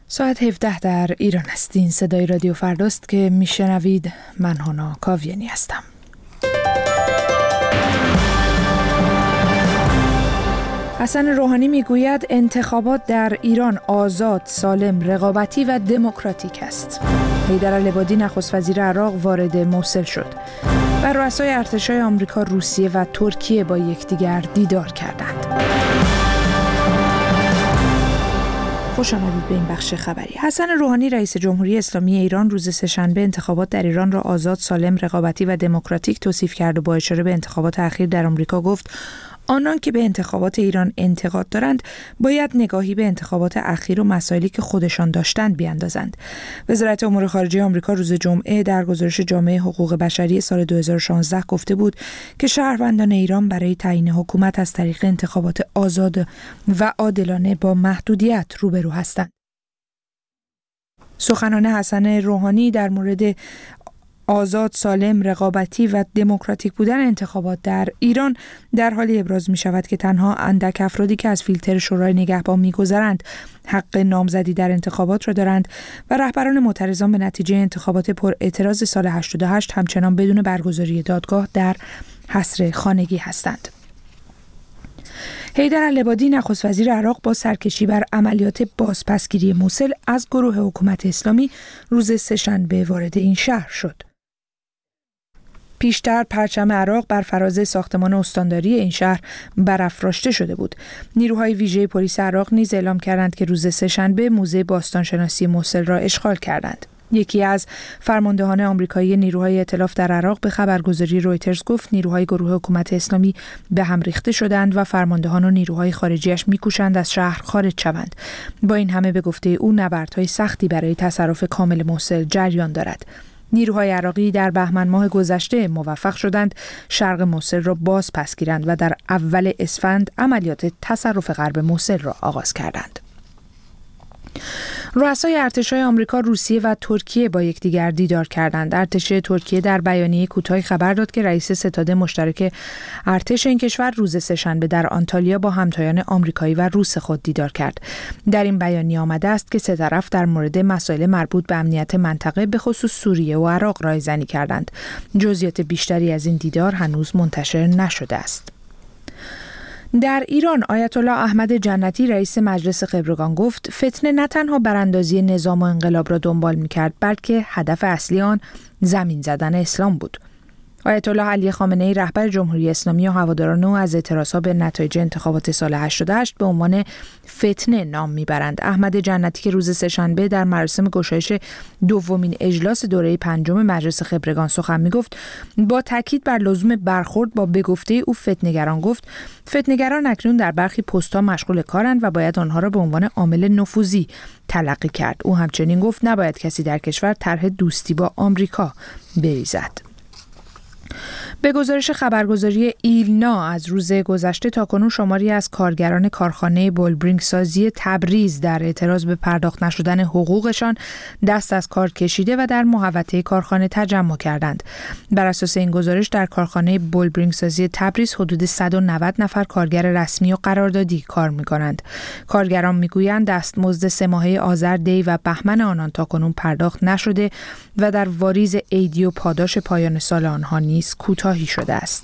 ساعت 17 در ایران است. این صدای رادیو فرداست که میشنوید. من هانا کاویانی هستم. حسن روحانی میگوید انتخابات در ایران آزاد، سالم، رقابتی و دموکراتیک است. حیدر العبادی نخست وزیر عراق وارد موصل شد و رؤسای ارتش‌های آمریکا، روسیه و ترکیه با یکدیگر دیدار کردند. خوش آمدید به این بخش خبری. حسن روحانی رئیس جمهوری اسلامی ایران روز سه‌شنبه انتخابات در ایران را آزاد، سالم، رقابتی و دموکراتیک توصیف کرد و با اشاره به انتخابات اخیر در آمریکا گفت آنان که به انتخابات ایران انتقاد دارند باید نگاهی به انتخابات اخیر و مسائلی که خودشان داشتند بیاندازند. وزارت امور خارجه آمریکا روز جمعه در گزارش جامعه حقوق بشری سال 2016 گفته بود که شهروندان ایران برای تعیین حکومت از طریق انتخابات آزاد و عادلانه با محدودیت روبرو هستند. سخنان حسن روحانی در مورد آزاد، سالم، رقابتی و دموکراتیک بودن انتخابات در ایران در حالی ابراز می شود که تنها اندک افرادی که از فیلتر شورای نگهبان می گذرند حق نامزدی در انتخابات را دارند و رهبران معترضان به نتیجه انتخابات پر اعتراض سال 88 همچنان بدون برگزاری دادگاه در حصر خانگی هستند. حیدر العبادی نخست وزیر عراق با سرکشی بر عملیات بازپسگیری موصل از گروه حکومت اسلامی روز سه‌شنبه وارد این شهر شد. پیشتر پرچم عراق بر فراز ساختمان استانداری این شهر برافراشته شده بود. نیروهای ویژه پلیس عراق نیز اعلام کردند که روز سه‌شنبه موزه باستانشناسی موصل را اشغال کردند. یکی از فرماندهان آمریکایی نیروهای ائتلاف در عراق به خبرگزاری رویترز گفت نیروهای گروه حکومت اسلامی به هم ریخته شدند و فرماندهان و نیروهای خارجیش می‌کوشند از شهر خارج شوند. با این همه به گفته او نبردهای سختی برای تصرف کامل موصل جریان دارد. نیروهای عراقی در بهمن ماه گذشته موفق شدند شرق موصل را باز پس گیرند و در اول اسفند عملیات تصرف غرب موصل را آغاز کردند. رؤسای ارتش‌های آمریکا، روسیه و ترکیه با یکدیگر دیدار کردند. ارتش ترکیه در بیانیه کوتاهی خبر داد که رئیس ستاد مشترک ارتش این کشور روز سه‌شنبه در آنتالیا با همتایان آمریکایی و روس خود دیدار کرد. در این بیانیه آمده است که سه طرف در مورد مسائل مربوط به امنیت منطقه به خصوص سوریه و عراق رایزنی کردند. جزئیات بیشتری از این دیدار هنوز منتشر نشده است. در ایران آیت الله احمد جنتی رئیس مجلس خبرگان گفت فتنه نه تنها براندازی نظام و انقلاب را دنبال می‌کرد بلکه هدف اصلی آن زمین زدن اسلام بود. آیت الله علی خامنه‌ای رهبر جمهوری اسلامی و هواداران او از اعتراضها به نتایج انتخابات سال 88 به عنوان فتنه نام میبرند. احمد جنتی که روز سه‌شنبه در مراسم گشایش دومین اجلاس دوره پنجم مجلس خبرگان سخن میگفت با تاکید بر لزوم برخورد با بگفته او فتنه‌گران گفت فتنه‌گران اکنون در برخی پست‌ها مشغول کارند و باید آنها را به عنوان عامل نفوذی تلقی کرد. او همچنین گفت نباید کسی در کشور طرح دوستی با آمریکا بریزد. به گزارش خبرگزاری ایلنا از روز گذشته تاکنون شماری از کارگران کارخانه بولبرینگ سازی تبریز در اعتراض به پرداخت نشدن حقوقشان دست از کار کشیده و در محوطه کارخانه تجمع کردند. بر اساس این گزارش در کارخانه بولبرینگ سازی تبریز حدود 190 نفر کارگر رسمی و قراردادی کار می‌کنند. کارگران می‌گویند دستمزد 3 ماهه آذر، دی و بهمن آنان تاکنون پرداخت نشده و در واریز عیدی و پاداش پایان سال آنها نیز کوتاهی شده است.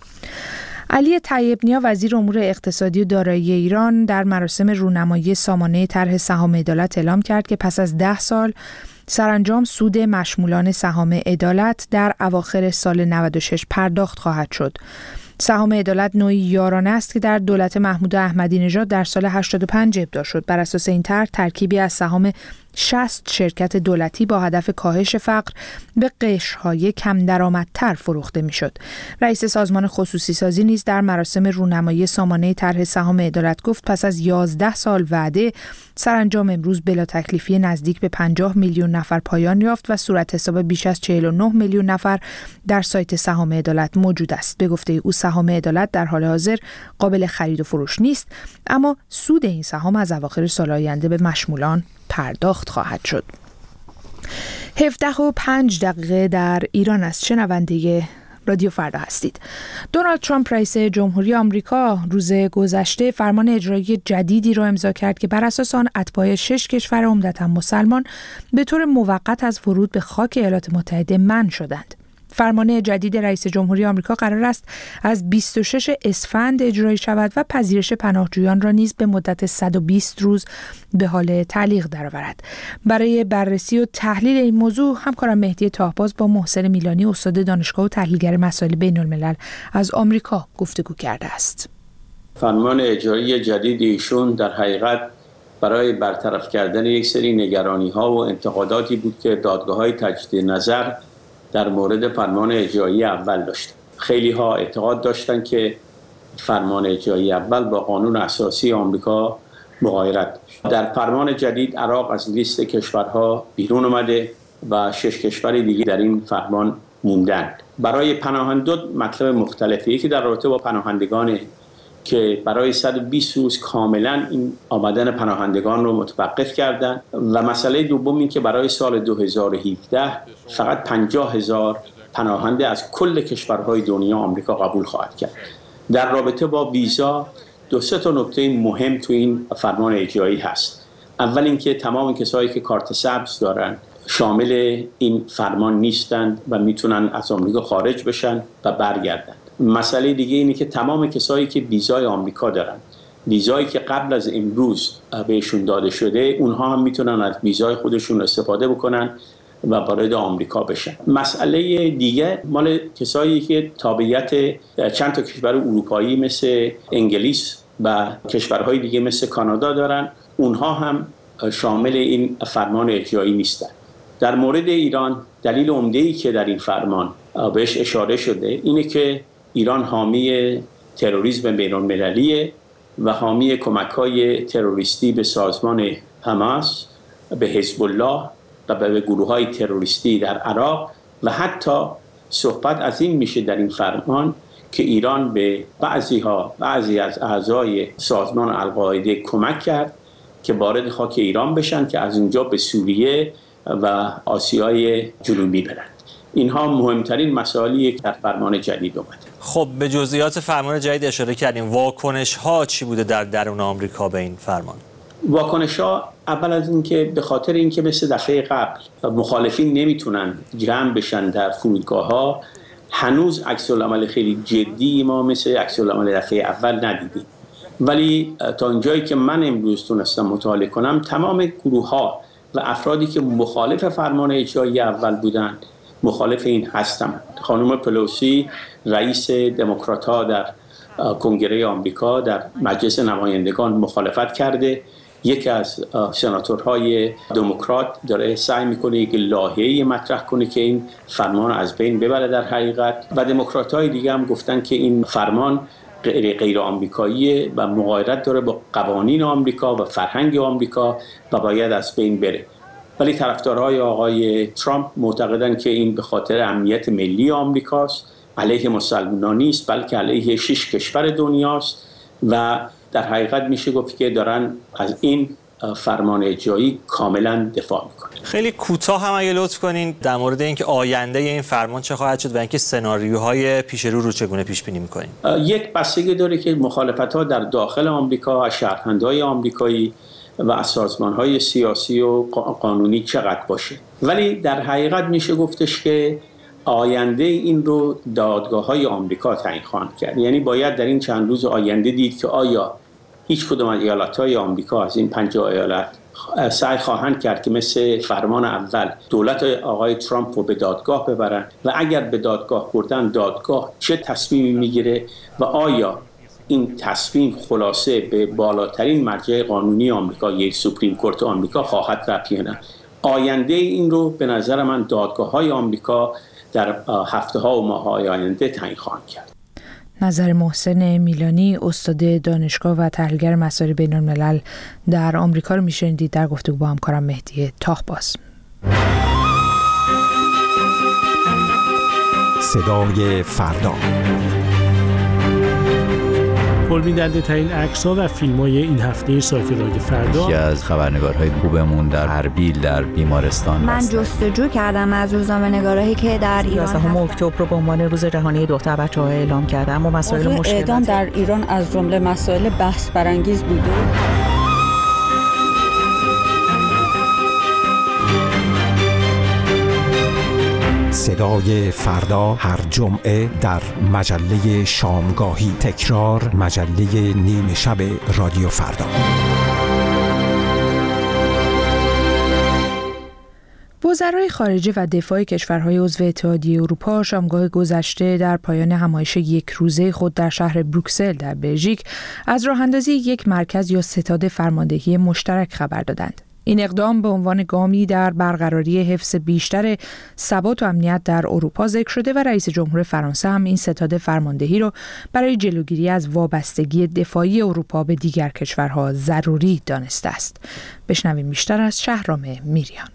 علی طیب‌نیا وزیر امور اقتصادی و دارایی ایران در مراسم رونمایی سامانه طرح سهام عدالت اعلام کرد که پس از 10 سال سرانجام سود مشمولان سهام عدالت در اواخر سال 96 پرداخت خواهد شد. سهام عدالت نوعی یارانه است که در دولت محمود احمدی نژاد در سال 85 ابداع شد. بر اساس این طرح ترکیبی از سهام 60 شرکت دولتی با هدف کاهش فقر به قشرهای کم درآمدتر فروخته میشد. رئیس سازمان خصوصی سازی نیز در مراسم رونمایی سامانه طرح سهام عدالت گفت پس از 11 سال وعده سرانجام امروز بلا تکلیفی نزدیک به 50 میلیون نفر پایان یافت و صورت حساب بیش از 49 میلیون نفر در سایت سهام عدالت موجود است. به گفته او سهام عدالت در حال حاضر قابل خرید و فروش نیست، اما سود این سهام از اواخر سال آینده به مشمولان پرداخت خواهد شد. 17:05 در ایران است. شنونده رادیو فردا هستید. دونالد ترامپ رئیس جمهوری آمریکا روز گذشته فرمان اجرایی جدیدی را امضا کرد که بر اساس آن اتباع 6 کشور عمدتاً مسلمان به طور موقت از ورود به خاک ایالات متحده منع شدند. فرمان جدید رئیس جمهوری آمریکا قرار است از 26 اسفند اجرایی شود و پذیرش پناهجویان را نیز به مدت 120 روز به حال تعلیق درآورد. برای بررسی و تحلیل این موضوع همکارم مهدی طاهباز با محسن میلانی استاد دانشگاه و تحلیلگر مسائل بین الملل از آمریکا گفتگو کرده است. فرمان اجرایی جدید ایشون در حقیقت برای برطرف کردن یک سری نگرانی‌ها و انتقاداتی بود که دادگاه‌های تجدید نظر در مورد فرمان اجرایی اول داشت. خیلی ها اعتقاد داشتن که فرمان اجرایی اول با قانون اساسی آمریکا مغایرت داشت. در فرمان جدید عراق از لیست کشورها بیرون اومده و 6 کشور دیگه در این فرمان موندند. برای پناهندگان مطلب مختلفی، یکی در رابطه با پناهندگان که برای 120 روز کاملا این آمدن پناهندگان رو متوقف کردن و مسئله دوم این که برای سال 2017 فقط 50,000 پناهنده از کل کشورهای دنیا آمریکا قبول خواهد کرد. در رابطه با ویزا 2-3 نکته مهم تو این فرمان اجرایی هست. اول اینکه تمام کسایی که کارت سبز دارن شامل این فرمان نیستند و میتونن از آمریکا خارج بشن و برگردن. مسئله دیگه اینه که تمام کسایی که ویزای آمریکا دارن، ویزایی که قبل از امروز بهشون داده شده، اونها هم میتونن از ویزای خودشون استفاده بکنن و وارد آمریکا بشن. مسئله دیگه مال کسایی که تابعیت چند تا کشور اروپایی مثل انگلیس و کشورهای دیگه مثل کانادا دارن، اونها هم شامل این فرمان اجرایی نیستن. در مورد ایران دلیل عمده‌ای که در این فرمان بهش اشاره شده اینه که ایران حامی تروریسم بین‌المللیه و حامی کمک‌های تروریستی به سازمان حماس، به حزب الله و به گروه‌های تروریستی در عراق و حتی صحبت از این میشه در این فرمان که ایران به بعضی از اعضای سازمان القاعده کمک کرد که وارد خاک ایران بشن که از اونجا به سوریه و آسیای جنوبی برند. اینها مهمترین مسائلیه که در فرمان جدید اومده. خب به جزئیات فرمان جدید اشاره کردیم. واکنش ها چی بوده در درون آمریکا به این فرمان؟ واکنش ها اول از اینکه به خاطر اینکه مثل دفعه قبل مخالفین نمیتونن جمع بشن در فرودگاه ها، هنوز عکس العمل خیلی جدی ما مثل عکس العمل دفعه اول ندیدیم. ولی تا اونجایی که من امروز تونستم مطالعه کنم، تمام گروه ها و افرادی که مخالف فرمان اجرایی اول بودن مخالف این هستم. خانم پلوسی رئیس دموکرات‌ها در کنگره آمریکا در مجلس نمایندگان مخالفت کرده. یکی از سناتورهای دموکرات داره سعی میکنه یک لایحه‌ای مطرح کنه که این فرمان از بین ببره در حقیقت و دموکرات‌های دیگه هم گفتن که این فرمان غیر آمریکاییه و مغایرت داره با قوانین آمریکا و فرهنگ آمریکا و باید از بین بره. ولی طرفدارهای آقای ترامپ معتقدن که این به خاطر امنیت ملی آمریکاست، علیه مسلمانان نیست بلکه علیه 6 کشور دنیاست و در حقیقت میشه گفت که دارن از این فرمان اجرایی کاملا دفاع میکنن. خیلی کوتاه هم اگه لطف کنین در مورد اینکه آینده این فرمان چه خواهد شد و اینکه سناریوهای پیش رو چگونه پیش بینی میکنین؟ یک بستگی داره که مخالفت‌ها در داخل آمریکا از شهروندان آمریکایی و از سازمان‌های سیاسی و قانونی چقدر باشه. ولی در حقیقت میشه گفتش که آینده این رو دادگاه‌های آمریکا تعیین خواهند کرد. یعنی باید در این چند روز آینده دید که آیا هیچ کدوم از ایالت‌های آمریکا از این 50 ایالت سعی خواهند کرد که مثل فرمان اول دولت آقای ترامپ رو به دادگاه ببرن و اگر به دادگاه بردن دادگاه چه تصمیمی میگیره و آیا این تصمیم خلاصه به بالاترین مرجع قانونی آمریکا یعنی سوپریم کورت آمریکا خواهد رفت یا نه. آینده این رو به نظر من دادگاه‌های آمریکا در هفته‌ها و ماه‌های آینده تعیین خواهند کرد. نظر محسن میلانی استاد دانشگاه و تحلیلگر مسائل بین‌الملل در آمریکا رو میشنیدید در گفتگو با همکارم مهدی طاهباز. صدای فردا. پربیننده ترین عکس‌ها و فیلم‌های این هفته سایت رادیو فردا. یکی از خبرنگارهای خوبمون در اربیل در بیمارستان من جستجو کردم از روزنامه‌نگارایی که در ایران 11 اکتبر رو به عنوان روز جهانی دختر بچه‌ها اعلام کردم و مسائل مشکلات اعدام در ایران از جمله مسائل بحث برانگیز بوده. صدای فردا هر جمعه در مجله شامگاهی، تکرار مجله نیمه شب رادیو فردا. وزرای خارجه و دفاع کشورهای عضو اتحادیه اروپا شامگاه گذشته در پایان همایش یک روزه خود در شهر بروکسل در بلژیک از راه‌اندازی یک مرکز یا ستاد فرماندهی مشترک خبر دادند. این اقدام به عنوان گامی در برقراری حفظ بیشتر ثبات و امنیت در اروپا ذکر شده و رئیس جمهور فرانسه هم این ستاد فرماندهی را برای جلوگیری از وابستگی دفاعی اروپا به دیگر کشورها ضروری دانسته است. بشنویم بیشتر از شهرام میریان.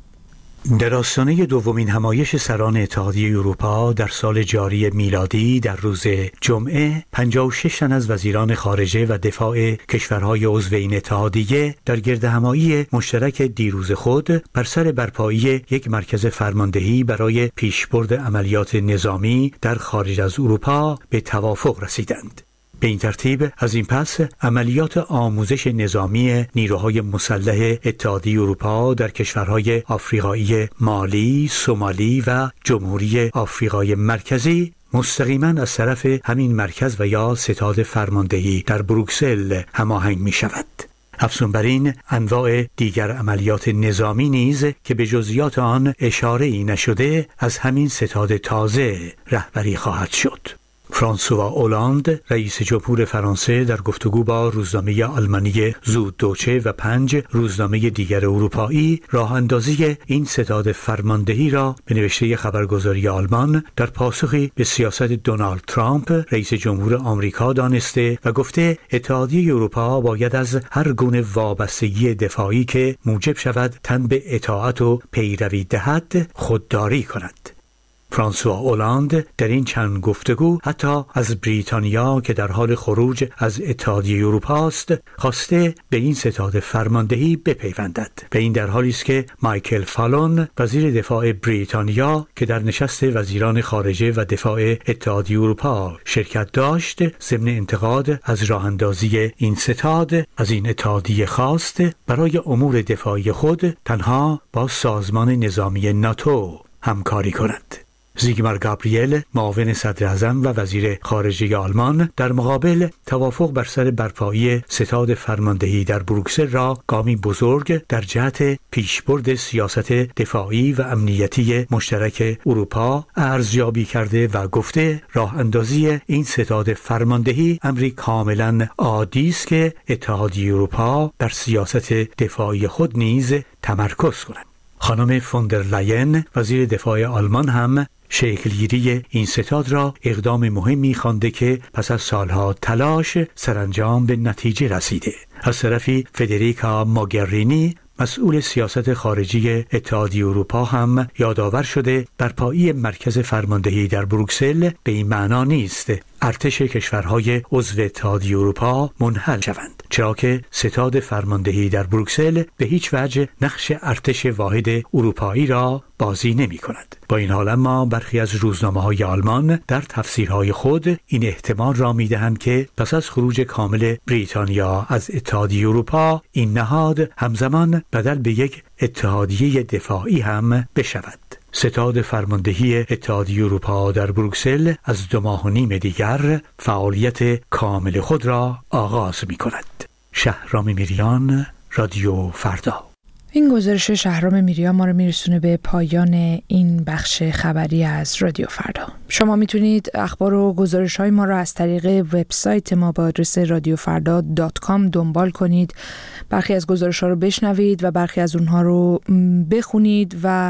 در آستانه دومین همایش سران اتحادیه اروپا در سال جاری میلادی در روز جمعه 56 تن از وزیران خارجه و دفاع کشورهای عضو این اتحادیه در گردهمایی مشترک دیروز خود بر سر برپایی یک مرکز فرماندهی برای پیشبرد عملیات نظامی در خارج از اروپا به توافق رسیدند. به این ترتیب از این پس عملیات آموزش نظامی نیروهای مسلح اتحادیه اروپا در کشورهای آفریقایی مالی، سومالی و جمهوری آفریقای مرکزی مستقیما از طرف همین مرکز و یا ستاد فرماندهی در بروکسل هماهنگ می شود. افزون بر این انواع دیگر عملیات نظامی نیز که به جزئیات آن اشاره‌ای نشده از همین ستاد تازه رهبری خواهد شد. فرانسوا اولاند رئیس جمهور فرانسه در گفتگو با روزنامه آلمانی زوددوچه و 5 روزنامه دیگر اروپایی راه اندازی این ستاد فرماندهی را به نوشته خبرگزاری آلمان در پاسخی به سیاست دونالد ترامپ رئیس جمهور آمریکا دانسته و گفته اتحادیه اروپا باید از هر گونه وابستگی دفاعی که موجب شود تن به اطاعت و پیروی دهد خودداری کند. فرانسوا اولاند در این چند گفتگو حتی از بریتانیا که در حال خروج از اتحادیه اروپا است خواسته به این ستاد فرماندهی بپیوندد. و این در حالی است که مایکل فالون وزیر دفاع بریتانیا که در نشست وزیران خارجه و دفاع اتحادیه اروپا شرکت داشت ضمن انتقاد از راه اندازی این ستاد از این اتحادیه خواست برای امور دفاعی خود تنها با سازمان نظامی ناتو همکاری کند. زیگمار گابریل معاون صدر اعظم و وزیر خارجه آلمان در مقابل توافق بر سر برپایی ستاد فرماندهی در بروکسل را گامی بزرگ در جهت پیشبرد سیاست دفاعی و امنیتی مشترک اروپا ارزیابی کرده و گفته راه اندازی این ستاد فرماندهی امری کاملا عادی است که اتحادیه اروپا بر سیاست دفاعی خود نیز تمرکز کند. خانم فوندر لاین وزیر دفاع آلمان هم شکلگیری این ستاد را اقدام مهمی خوانده که پس از سالها تلاش سرانجام به نتیجه رسیده. از طرفی فدریکا موگرینی مسئول سیاست خارجی اتحادیه اروپا هم یادآور شده برپایی مرکز فرماندهی در بروکسل به این معنا نیست ارتش کشورهای عضو اتحادیه اروپا منحل شوند، چرا که ستاد فرماندهی در بروکسل به هیچ وجه نقش ارتش واحد اروپایی را بازی نمی کند. با این حال اما برخی از روزنامه‌های آلمان در تفسیرهای خود این احتمال را می دهند که پس از خروج کامل بریتانیا از اتحادیه اروپا این نهاد همزمان بدل به یک اتحادیه دفاعی هم بشود. ستاد فرماندهی اتحادیه اروپا در بروکسل از 2 ماه و نیم دیگر فعالیت کامل خود را آغاز می کند. شهرام میریان، رادیو فردا. این گزارش شهرام میریان ما رو میرسونه به پایان این بخش خبری از رادیو فردا. شما میتونید اخبار و گزارش‌های ما رو از طریق وبسایت ما با آدرس radiofarda.com دنبال کنید. برخی از گزارش‌ها رو بشنوید و برخی از اونها رو بخونید و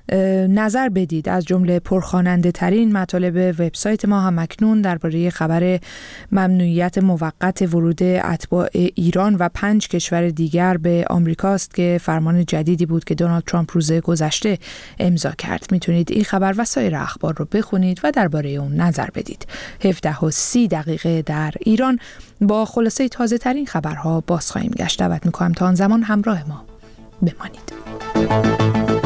نظر بدید. از جمله پرخواننده ترین مطالب وبسایت ما هم اکنون درباره خبر ممنوعیت موقت ورود اتباع ایران و 5 کشور دیگر به آمریکاست که فرمان فرمان جدیدی بود که دونالد ترامپ روز گذشته امضا کرد. میتونید این خبر و سایر اخبار رو بخونید و درباره اون نظر بدید. 17:30 در ایران با خلاصه تازه ترین خبرها باز خواهیم گشت. دعوت میکنم تا آن زمان همراه ما بمانید.